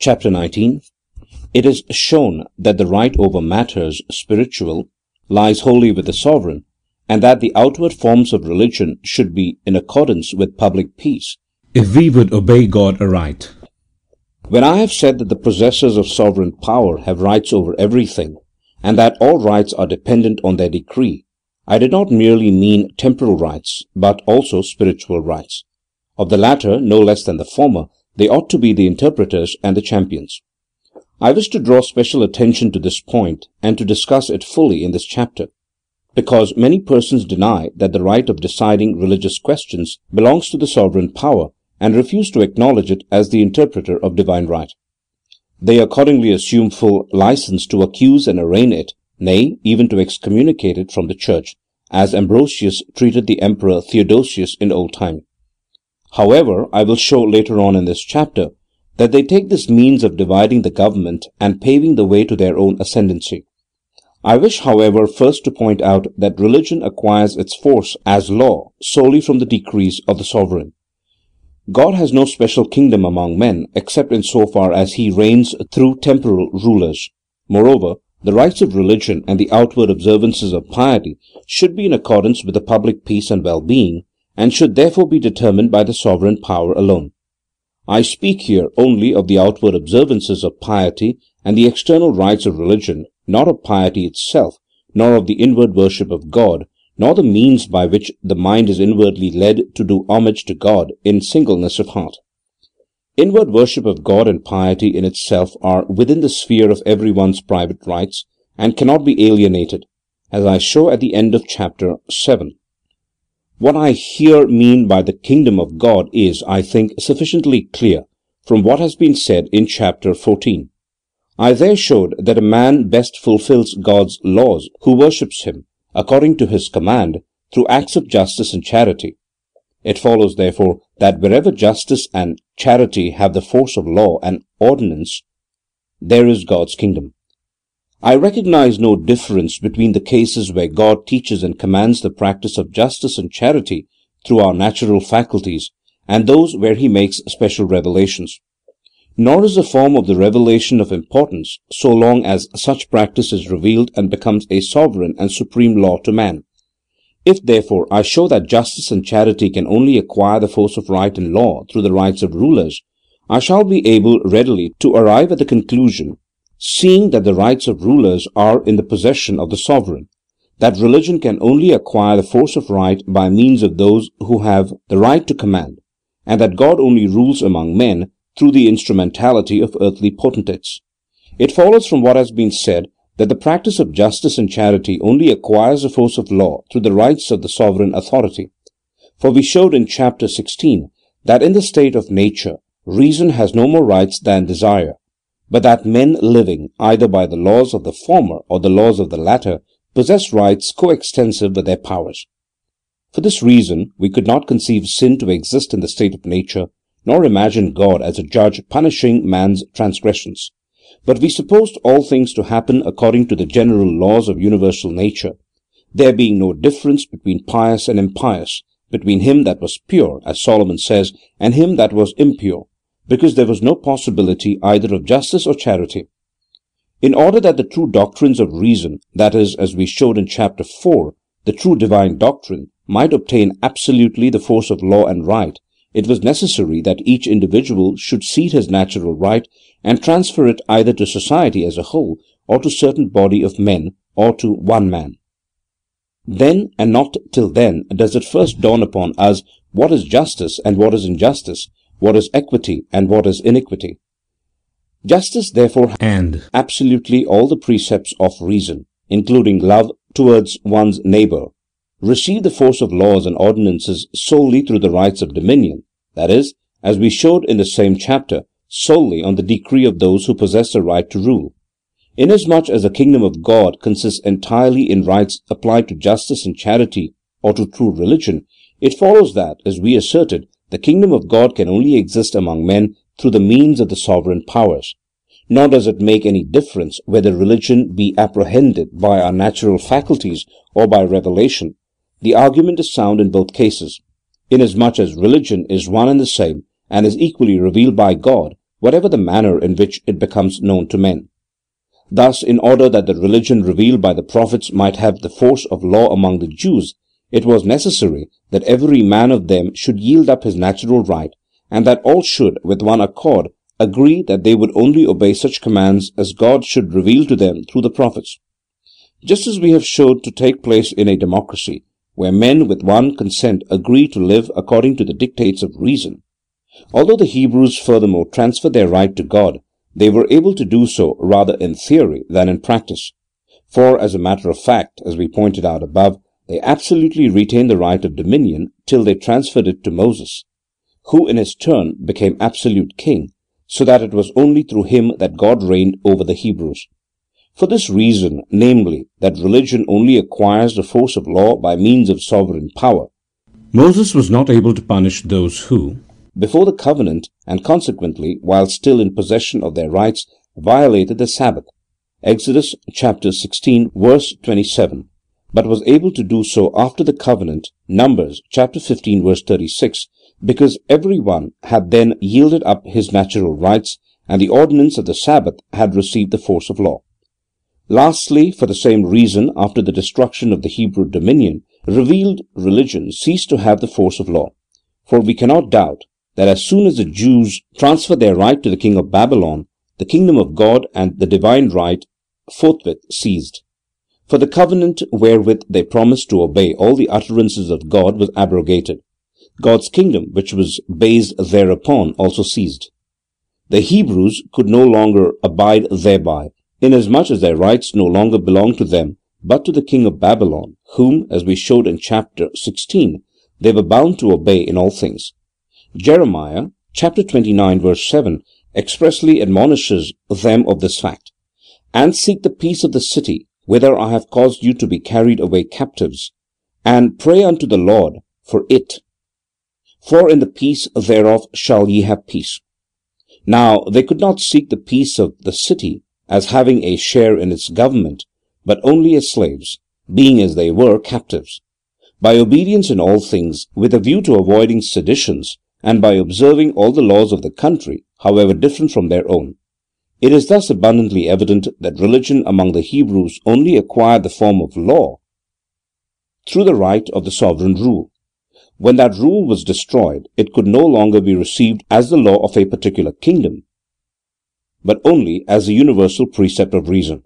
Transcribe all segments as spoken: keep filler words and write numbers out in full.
Chapter nineteen. It is shown that the right over matters spiritual lies wholly with the sovereign, and that the outward forms of religion should be in accordance with public peace, if we would obey God aright. When I have said that the possessors of sovereign power have rights over everything, and that all rights are dependent on their decree, I did not merely mean temporal rights, but also spiritual rights. Of the latter, no less than the former, they ought to be the interpreters and the champions. I wish to draw special attention to this point and to discuss it fully in this chapter, because many persons deny that the right of deciding religious questions belongs to the sovereign power and refuse to acknowledge it as the interpreter of divine right. They accordingly assume full license to accuse and arraign it, nay, even to excommunicate it from the church, as Ambrosius treated the Emperor Theodosius in old time. However, I will show later on in this chapter that they take this means of dividing the government and paving the way to their own ascendancy. I wish, however, first to point out that religion acquires its force as law solely from the decrees of the sovereign. God has no special kingdom among men except in so far as he reigns through temporal rulers. Moreover, the rights of religion and the outward observances of piety should be in accordance with the public peace and well-being, and should therefore be determined by the sovereign power alone. I speak here only of the outward observances of piety and the external rites of religion, not of piety itself, nor of the inward worship of God, nor the means by which the mind is inwardly led to do homage to God in singleness of heart. Inward worship of God and piety in itself are within the sphere of everyone's private rights, and cannot be alienated, as I show at the end of chapter seven. What I here mean by the kingdom of God is, I think, sufficiently clear from what has been said in chapter fourteen. I there showed that a man best fulfills God's laws who worships him, according to his command, through acts of justice and charity. It follows, therefore, that wherever justice and charity have the force of law and ordinance, there is God's kingdom. I recognize no difference between the cases where God teaches and commands the practice of justice and charity through our natural faculties, and those where he makes special revelations. Nor is the form of the revelation of importance, so long as such practice is revealed and becomes a sovereign and supreme law to man. If, therefore, I show that justice and charity can only acquire the force of right and law through the rights of rulers, I shall be able readily to arrive at the conclusion, seeing that the rights of rulers are in the possession of the sovereign, that religion can only acquire the force of right by means of those who have the right to command, and that God only rules among men through the instrumentality of earthly potentates. It follows from what has been said that the practice of justice and charity only acquires the force of law through the rights of the sovereign authority. For we showed in chapter sixteen that in the state of nature, reason has no more rights than desire, but that men living either by the laws of the former or the laws of the latter possess rights coextensive with their powers. For this reason, we could not conceive sin to exist in the state of nature, nor imagine God as a judge punishing man's transgressions. But we supposed all things to happen according to the general laws of universal nature, there being no difference between pious and impious, between him that was pure, as Solomon says, and him that was impure, because there was no possibility either of justice or charity. In order that the true doctrines of reason, that is, as we showed in chapter four, the true divine doctrine, might obtain absolutely the force of law and right, it was necessary that each individual should cede his natural right and transfer it either to society as a whole, or to certain body of men, or to one man. Then, and not till then, does it first dawn upon us what is justice and what is injustice, what is equity and what is iniquity. Justice, therefore, and absolutely all the precepts of reason, including love towards one's neighbor, receive the force of laws and ordinances solely through the rights of dominion, that is, as we showed in the same chapter, solely on the decree of those who possess the right to rule. Inasmuch as the kingdom of God consists entirely in rights applied to justice and charity, or to true religion, it follows that, as we asserted, the kingdom of God can only exist among men through the means of the sovereign powers. Nor does it make any difference whether religion be apprehended by our natural faculties or by revelation. The argument is sound in both cases, inasmuch as religion is one and the same, and is equally revealed by God, whatever the manner in which it becomes known to men. Thus, in order that the religion revealed by the prophets might have the force of law among the Jews, it was necessary that every man of them should yield up his natural right, and that all should, with one accord, agree that they would only obey such commands as God should reveal to them through the prophets. Just as we have showed to take place in a democracy, where men with one consent agree to live according to the dictates of reason. Although the Hebrews furthermore transferred their right to God, they were able to do so rather in theory than in practice. For, as a matter of fact, as we pointed out above, they absolutely retained the right of dominion till they transferred it to Moses, who in his turn became absolute king, so that it was only through him that God reigned over the Hebrews. For this reason, namely, that religion only acquires the force of law by means of sovereign power, Moses was not able to punish those who, before the covenant, and consequently while still in possession of their rights, violated the Sabbath, Exodus chapter sixteen verse twenty-seven, but was able to do so after the covenant, Numbers chapter fifteen verse thirty-six, because every one had then yielded up his natural rights, and the ordinance of the Sabbath had received the force of law. Lastly, for the same reason, after the destruction of the Hebrew dominion, revealed religion ceased to have the force of law. For we cannot doubt that as soon as the Jews transferred their right to the king of Babylon, the kingdom of God and the divine right forthwith ceased. For the covenant wherewith they promised to obey all the utterances of God was abrogated. God's kingdom, which was based thereupon, also ceased. The Hebrews could no longer abide thereby, inasmuch as their rights no longer belonged to them, but to the king of Babylon, whom, as we showed in chapter sixteen, they were bound to obey in all things. Jeremiah chapter twenty-nine verse seven expressly admonishes them of this fact. And seek the peace of the city, whither I have caused you to be carried away captives, and pray unto the Lord for it. For in the peace thereof shall ye have peace. Now they could not seek the peace of the city as having a share in its government, but only as slaves, being as they were captives. By obedience in all things, with a view to avoiding seditions, and by observing all the laws of the country, however different from their own. It is thus abundantly evident that religion among the Hebrews only acquired the form of law through the right of the sovereign rule. When that rule was destroyed, it could no longer be received as the law of a particular kingdom, but only as the universal precept of reason.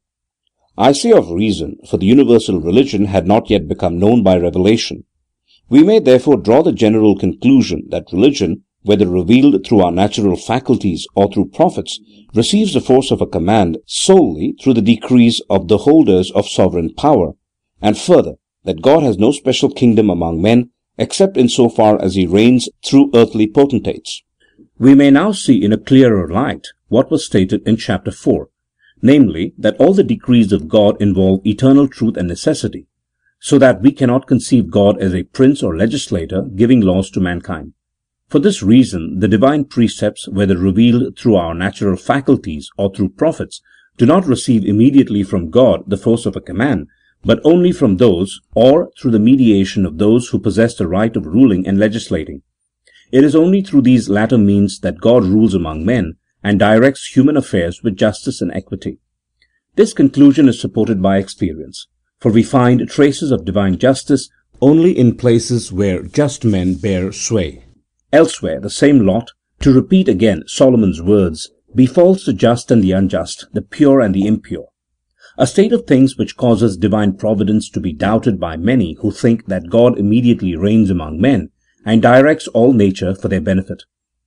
I say of reason, for the universal religion had not yet become known by revelation. We may therefore draw the general conclusion that religion, whether revealed through our natural faculties or through prophets, receives the force of a command solely through the decrees of the holders of sovereign power, and further, that God has no special kingdom among men, except in so far as he reigns through earthly potentates. We may now see in a clearer light what was stated in chapter four, namely, that all the decrees of God involve eternal truth and necessity, so that we cannot conceive God as a prince or legislator giving laws to mankind. For this reason, the divine precepts, whether revealed through our natural faculties or through prophets, do not receive immediately from God the force of a command, but only from those, or through the mediation of those who possess the right of ruling and legislating. It is only through these latter means that God rules among men, and directs human affairs with justice and equity. This conclusion is supported by experience, for we find traces of divine justice only in places where just men bear sway. Elsewhere, the same lot, to repeat again Solomon's words, befalls the just and the unjust, the pure and the impure. A state of things which causes divine providence to be doubted by many who think that God immediately reigns among men, and directs all nature for their benefit.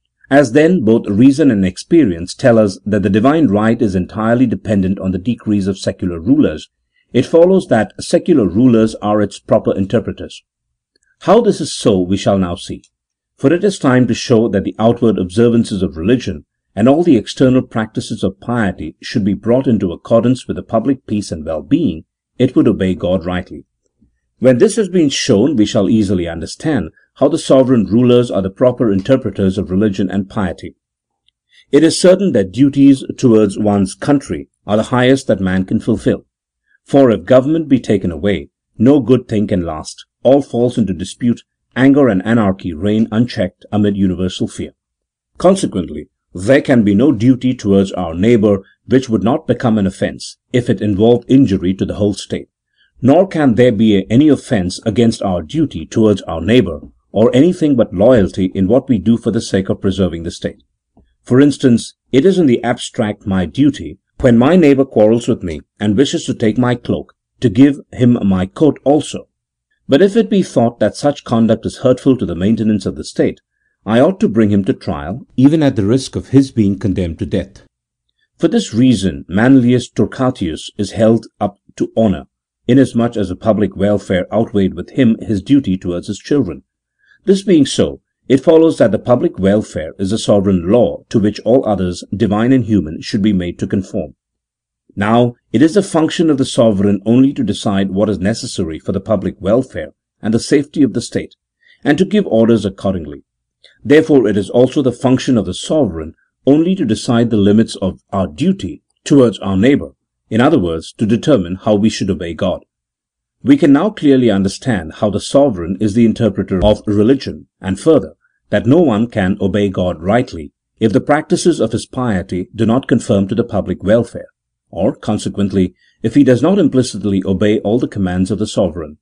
As then both reason and experience tell us that the divine right is entirely dependent on the decrees of secular rulers, it follows that secular rulers are its proper interpreters. How this is so we shall now see, for it is time to show that the outward observances of religion and all the external practices of piety should be brought into accordance with the public peace and well-being, it would obey God rightly. When this has been shown, we shall easily understand how the sovereign rulers are the proper interpreters of religion and piety. It is certain that duties towards one's country are the highest that man can fulfill. For if government be taken away, no good thing can last, all falls into dispute, anger and anarchy reign unchecked amid universal fear. Consequently, there can be no duty towards our neighbour which would not become an offence if it involved injury to the whole state, nor can there be any offence against our duty towards our neighbour, or anything but loyalty in what we do for the sake of preserving the state. For instance, it is in the abstract my duty, when my neighbour quarrels with me and wishes to take my cloak, to give him my coat also. But if it be thought that such conduct is hurtful to the maintenance of the state, I ought to bring him to trial, even at the risk of his being condemned to death. For this reason Manlius Torquatius is held up to honour, inasmuch as the public welfare outweighed with him his duty towards his children. This being so, it follows that the public welfare is the sovereign law to which all others, divine and human, should be made to conform. Now, it is the function of the sovereign only to decide what is necessary for the public welfare and the safety of the state, and to give orders accordingly. Therefore, it is also the function of the sovereign only to decide the limits of our duty towards our neighbour, in other words, to determine how we should obey God. We can now clearly understand how the sovereign is the interpreter of religion, and further, that no one can obey God rightly if the practices of his piety do not conform to the public welfare, or, consequently, if he does not implicitly obey all the commands of the sovereign.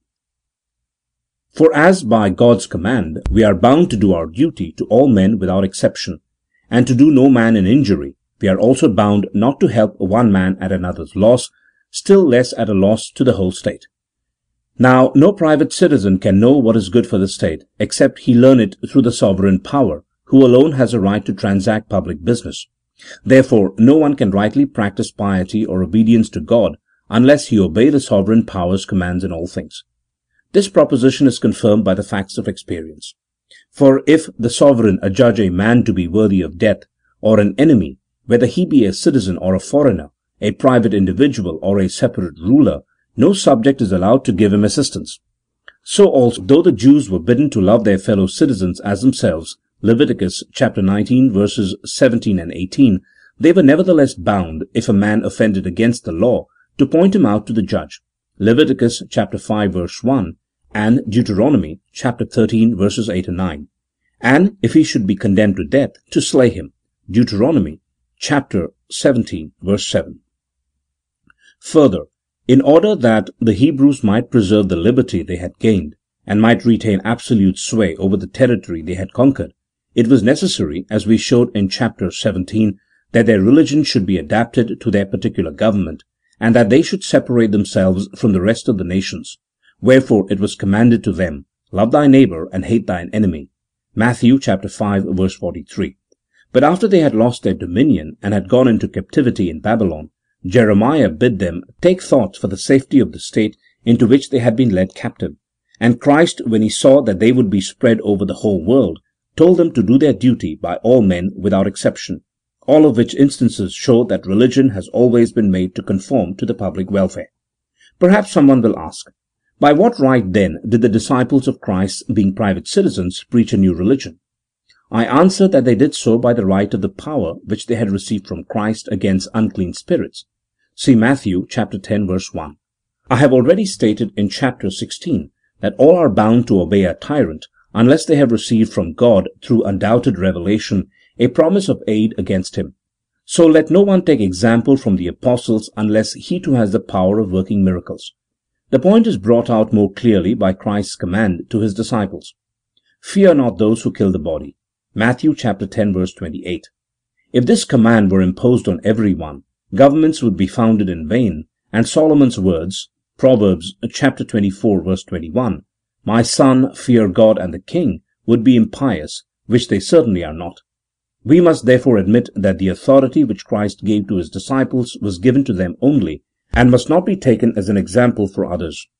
For as by God's command we are bound to do our duty to all men without exception, and to do no man an injury, we are also bound not to help one man at another's loss, still less at a loss to the whole state. Now, no private citizen can know what is good for the state, except he learn it through the sovereign power, who alone has a right to transact public business. Therefore, no one can rightly practice piety or obedience to God unless he obey the sovereign power's commands in all things. This proposition is confirmed by the facts of experience. For if the sovereign adjudge a man to be worthy of death, or an enemy, whether he be a citizen or a foreigner, a private individual or a separate ruler, no subject is allowed to give him assistance. So also, though the Jews were bidden to love their fellow citizens as themselves, Leviticus chapter nineteen verses seventeen and eighteen, they were nevertheless bound, if a man offended against the law, to point him out to the judge, Leviticus chapter five verse one, and Deuteronomy chapter thirteen verses eight and nine, and if he should be condemned to death, to slay him, Deuteronomy chapter seventeen verse seven. Further, in order that the Hebrews might preserve the liberty they had gained, and might retain absolute sway over the territory they had conquered, it was necessary, as we showed in chapter seventeen, that their religion should be adapted to their particular government, and that they should separate themselves from the rest of the nations. Wherefore it was commanded to them, love thy neighbour and hate thine enemy. Matthew chapter five verse forty-three. But after they had lost their dominion and had gone into captivity in Babylon, Jeremiah bid them take thought for the safety of the state into which they had been led captive. And Christ, when he saw that they would be spread over the whole world, told them to do their duty by all men without exception, all of which instances show that religion has always been made to conform to the public welfare. Perhaps someone will ask, by what right then did the disciples of Christ, being private citizens, preach a new religion? I answer that they did so by the right of the power which they had received from Christ against unclean spirits. See Matthew chapter ten verse one. I have already stated in chapter sixteen that all are bound to obey a tyrant unless they have received from God through undoubted revelation a promise of aid against him. So let no one take example from the apostles unless he too has the power of working miracles. The point is brought out more clearly by Christ's command to his disciples. Fear not those who kill the body. Matthew chapter ten verse twenty-eight. If this command were imposed on everyone, governments would be founded in vain, and Solomon's words, Proverbs chapter twenty-four verse twenty-one, my son, fear God and the king, would be impious, which they certainly are not. We must therefore admit that the authority which Christ gave to his disciples was given to them only, and must not be taken as an example for others.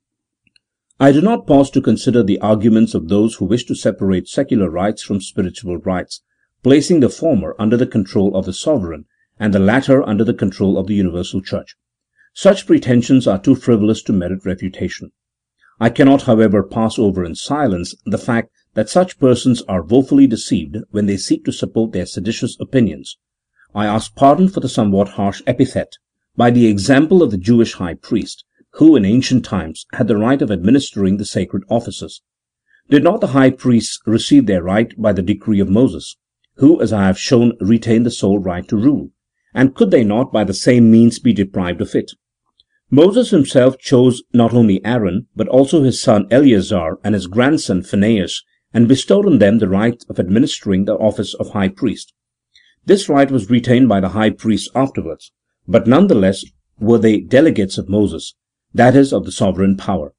I do not pause to consider the arguments of those who wish to separate secular rights from spiritual rights, placing the former under the control of the sovereign, and the latter under the control of the universal church. Such pretensions are too frivolous to merit refutation. I cannot, however, pass over in silence the fact that such persons are woefully deceived when they seek to support their seditious opinions. I ask pardon for the somewhat harsh epithet, by the example of the Jewish high priest, who in ancient times had the right of administering the sacred offices. Did not the high priests receive their right by the decree of Moses? who, as I have shown, retain the sole right to rule, and could they not by the same means be deprived of it? Moses himself chose not only Aaron, but also his son Eleazar and his grandson Phinehas, and bestowed on them the right of administering the office of high priest. This right was retained by the high priests afterwards, but none the less were they delegates of Moses, that is, of the sovereign power.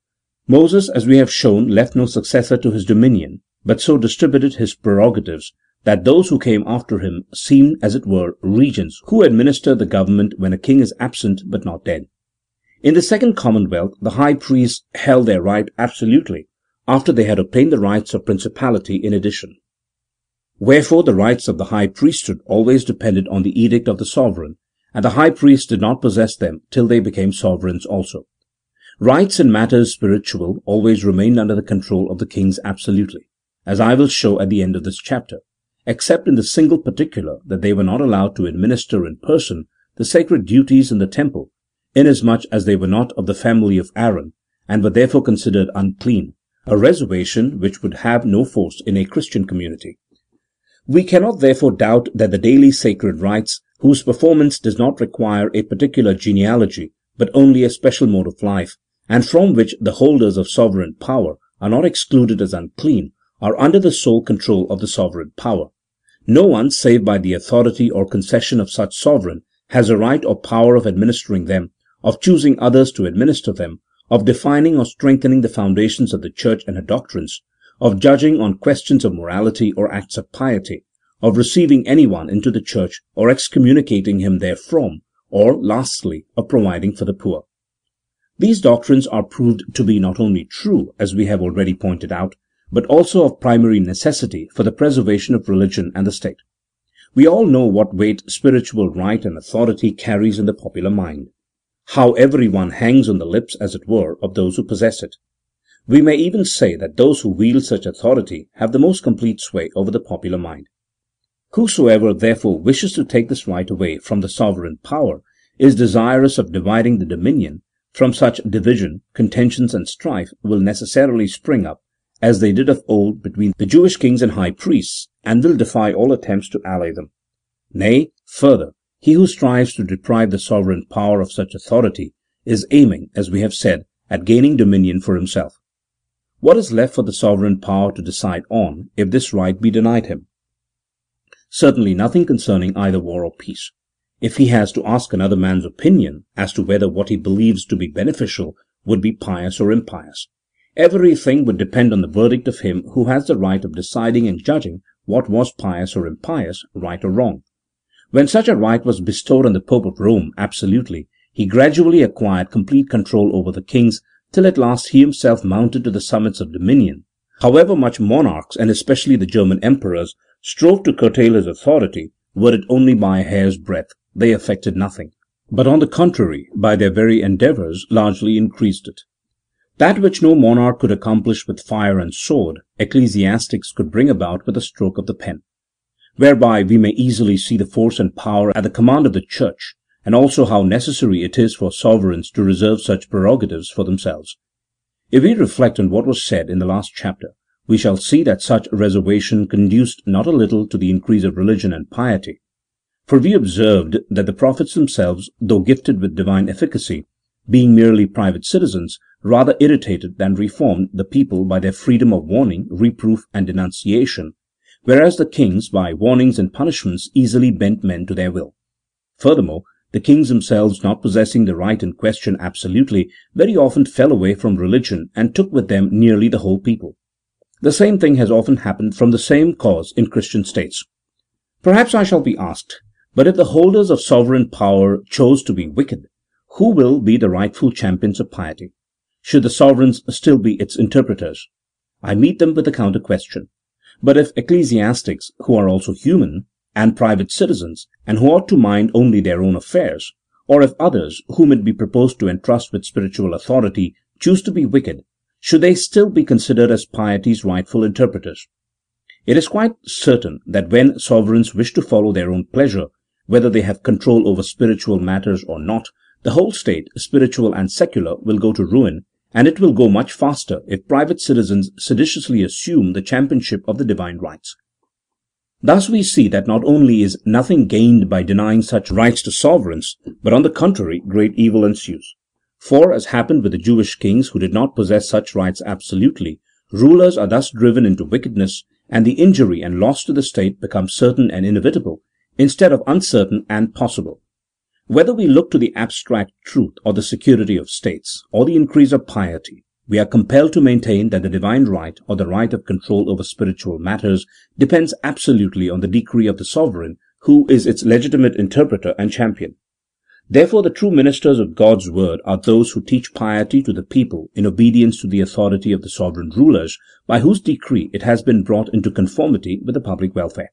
Moses, as we have shown, left no successor to his dominion, but so distributed his prerogatives that those who came after him seemed, as it were, regents who administer the government when a king is absent but not dead. In the second commonwealth, the high priests held their right absolutely, after they had obtained the rights of principality in addition. Wherefore the rights of the high priesthood always depended on the edict of the sovereign, and the high priests did not possess them till they became sovereigns also. Rights in matters spiritual always remained under the control of the kings absolutely, as I will show at the end of this chapter, except in the single particular that they were not allowed to administer in person the sacred duties in the temple, inasmuch as they were not of the family of Aaron, and were therefore considered unclean, a reservation which would have no force in a Christian community. We cannot therefore doubt that the daily sacred rites, whose performance does not require a particular genealogy, but only a special mode of life, and from which the holders of sovereign power are not excluded as unclean, are under the sole control of the sovereign power. No one, save by the authority or concession of such sovereign, has a right or power of administering them, of choosing others to administer them, of defining or strengthening the foundations of the church and her doctrines, of judging on questions of morality or acts of piety, of receiving anyone into the church or excommunicating him therefrom, or, lastly, of providing for the poor. These doctrines are proved to be not only true, as we have already pointed out, but also of primary necessity for the preservation of religion and the state. We all know what weight spiritual right and authority carries in the popular mind, how every one hangs on the lips, as it were, of those who possess it. We may even say that those who wield such authority have the most complete sway over the popular mind. Whosoever, therefore, wishes to take this right away from the sovereign power is desirous of dividing the dominion. From such division, contentions and strife will necessarily spring up, as they did of old between the Jewish kings and high priests, and will defy all attempts to allay them. Nay, further, he who strives to deprive the sovereign power of such authority is aiming, as we have said, at gaining dominion for himself. What is left for the sovereign power to decide on, if this right be denied him? Certainly nothing concerning either war or peace. If he has to ask another man's opinion as to whether what he believes to be beneficial would be pious or impious, everything would depend on the verdict of him who has the right of deciding and judging what was pious or impious, right or wrong. When such a right was bestowed on the Pope of Rome absolutely, he gradually acquired complete control over the kings, till at last he himself mounted to the summits of dominion. However much monarchs, and especially the German emperors, strove to curtail his authority, were it only by a hair's breadth, they effected nothing, but on the contrary, by their very endeavours, largely increased it. That which no monarch could accomplish with fire and sword, ecclesiastics could bring about with a stroke of the pen, whereby we may easily see the force and power at the command of the church, and also how necessary it is for sovereigns to reserve such prerogatives for themselves. If we reflect on what was said in the last chapter, we shall see that such reservation conduced not a little to the increase of religion and piety. For we observed that the prophets themselves, though gifted with divine efficacy, being merely private citizens, rather irritated than reformed the people by their freedom of warning, reproof, and denunciation, whereas the kings, by warnings and punishments, easily bent men to their will. Furthermore, the kings themselves, not possessing the right in question absolutely, very often fell away from religion and took with them nearly the whole people. The same thing has often happened from the same cause in Christian states. Perhaps I shall be asked, but if the holders of sovereign power chose to be wicked, who will be the rightful champions of piety? Should the sovereigns still be its interpreters? I meet them with a counter question. But if ecclesiastics, who are also human, and private citizens, and who ought to mind only their own affairs, or if others, whom it be proposed to entrust with spiritual authority, choose to be wicked, should they still be considered as piety's rightful interpreters? It is quite certain that when sovereigns wish to follow their own pleasure, whether they have control over spiritual matters or not, the whole state, spiritual and secular, will go to ruin, and it will go much faster if private citizens seditiously assume the championship of the divine rights. Thus we see that not only is nothing gained by denying such rights to sovereigns, but on the contrary, great evil ensues. For, as happened with the Jewish kings who did not possess such rights absolutely, rulers are thus driven into wickedness, and the injury and loss to the state become certain and inevitable, instead of uncertain and possible. Whether we look to the abstract truth or the security of states, or the increase of piety, we are compelled to maintain that the divine right, or the right of control over spiritual matters, depends absolutely on the decree of the sovereign, who is its legitimate interpreter and champion. Therefore the true ministers of God's word are those who teach piety to the people in obedience to the authority of the sovereign rulers, by whose decree it has been brought into conformity with the public welfare.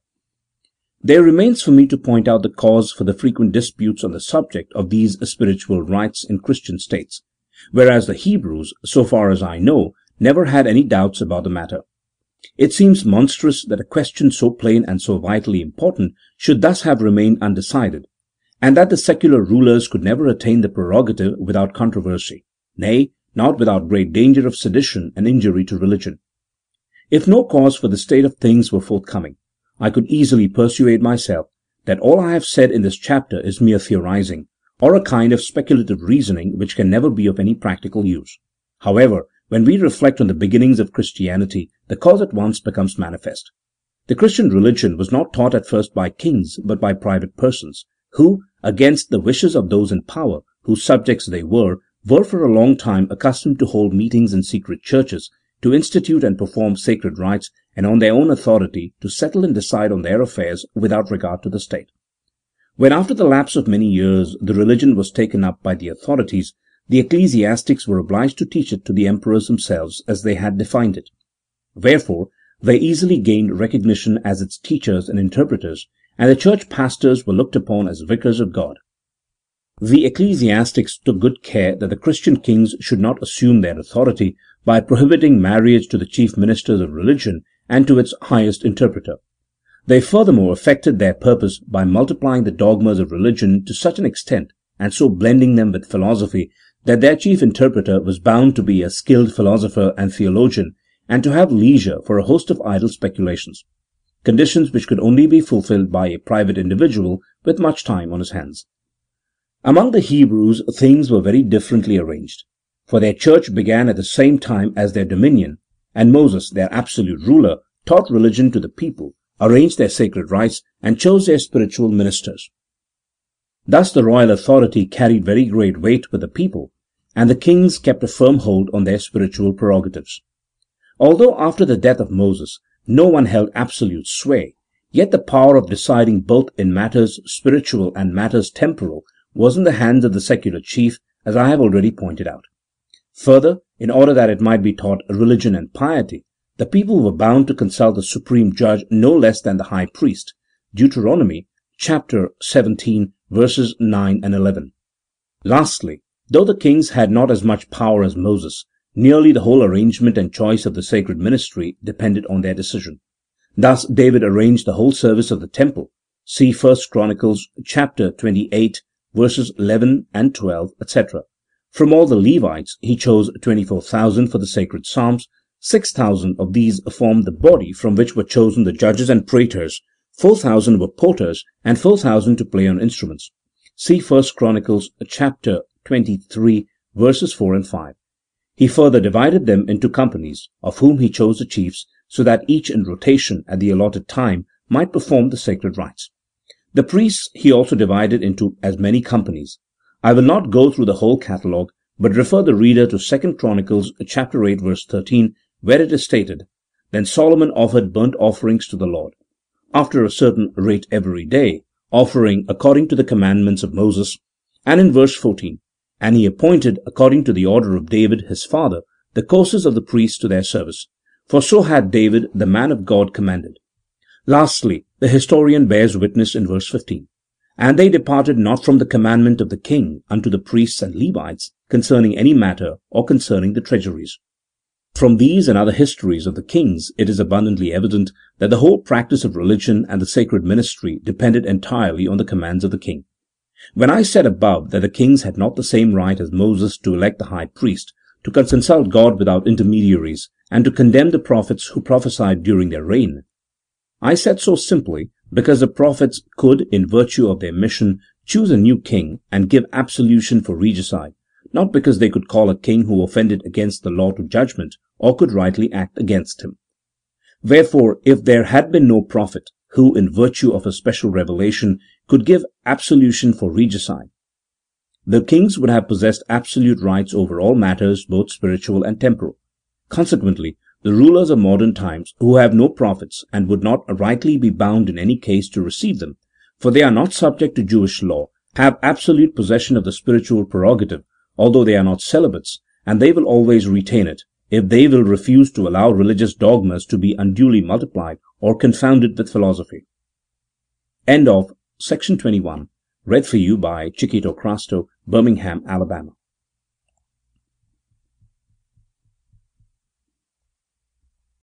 There remains for me to point out the cause for the frequent disputes on the subject of these spiritual rights in Christian states, whereas the Hebrews, so far as I know, never had any doubts about the matter. It seems monstrous that a question so plain and so vitally important should thus have remained undecided, and that the secular rulers could never attain the prerogative without controversy, nay, not without great danger of sedition and injury to religion. If no cause for the state of things were forthcoming, I could easily persuade myself that all I have said in this chapter is mere theorizing, or a kind of speculative reasoning which can never be of any practical use. However, when we reflect on the beginnings of Christianity, the cause at once becomes manifest. The Christian religion was not taught at first by kings, but by private persons, who, against the wishes of those in power, whose subjects they were, were for a long time accustomed to hold meetings in secret churches, to institute and perform sacred rites, and on their own authority to settle and decide on their affairs without regard to the state. When after the lapse of many years the religion was taken up by the authorities, the ecclesiastics were obliged to teach it to the emperors themselves as they had defined it. Wherefore, they easily gained recognition as its teachers and interpreters, and the church pastors were looked upon as vicars of God. The ecclesiastics took good care that the Christian kings should not assume their authority by prohibiting marriage to the chief ministers of religion and to its highest interpreter. They furthermore effected their purpose by multiplying the dogmas of religion to such an extent, and so blending them with philosophy, that their chief interpreter was bound to be a skilled philosopher and theologian, and to have leisure for a host of idle speculations, conditions which could only be fulfilled by a private individual with much time on his hands. Among the Hebrews things were very differently arranged, for their church began at the same time as their dominion, and Moses, their absolute ruler, taught religion to the people, arranged their sacred rites, and chose their spiritual ministers. Thus the royal authority carried very great weight with the people, and the kings kept a firm hold on their spiritual prerogatives. Although after the death of Moses no one held absolute sway, yet the power of deciding both in matters spiritual and matters temporal was in the hands of the secular chief, as I have already pointed out. Further, in order that it might be taught religion and piety, the people were bound to consult the supreme judge no less than the high priest. Deuteronomy chapter seventeen verses nine and eleven. Lastly, though the kings had not as much power as Moses, nearly the whole arrangement and choice of the sacred ministry depended on their decision. Thus David arranged the whole service of the temple. See First Chronicles chapter twenty-eight verses eleven and twelve, et cetera. From all the Levites he chose twenty-four thousand for the sacred psalms. Six thousand of these formed the body from which were chosen the judges and praetors. Four thousand were porters, and four thousand to play on instruments. See First Chronicles chapter twenty-three verses four and five. He further divided them into companies, of whom he chose the chiefs, so that each in rotation at the allotted time might perform the sacred rites. The priests he also divided into as many companies. I will not go through the whole catalogue, but refer the reader to Second Chronicles chapter eight verse thirteen, where it is stated, "Then Solomon offered burnt offerings to the Lord, after a certain rate every day, offering according to the commandments of Moses." And in verse fourteen, "And he appointed, according to the order of David his father, the courses of the priests to their service, for so had David the man of God commanded." Lastly, the historian bears witness in verse fifteen, "And they departed not from the commandment of the king unto the priests and Levites concerning any matter, or concerning the treasuries." From these and other histories of the kings it is abundantly evident that the whole practice of religion and the sacred ministry depended entirely on the commands of the king. When I said above that the kings had not the same right as Moses to elect the high priest, to consult God without intermediaries, and to condemn the prophets who prophesied during their reign, I said so simply because the prophets could, in virtue of their mission, choose a new king and give absolution for regicide, not because they could call a king who offended against the law to judgment, or could rightly act against him. Wherefore, if there had been no prophet who, in virtue of a special revelation, could give absolution for regicide, the kings would have possessed absolute rights over all matters both spiritual and temporal. Consequently, the rulers of modern times, who have no prophets, and would not rightly be bound in any case to receive them, for they are not subject to Jewish law, have absolute possession of the spiritual prerogative, although they are not celibates, and they will always retain it, if they will refuse to allow religious dogmas to be unduly multiplied or confounded with philosophy. End of section twenty-one. Read for you by Chiquito Crasto, Birmingham, Alabama.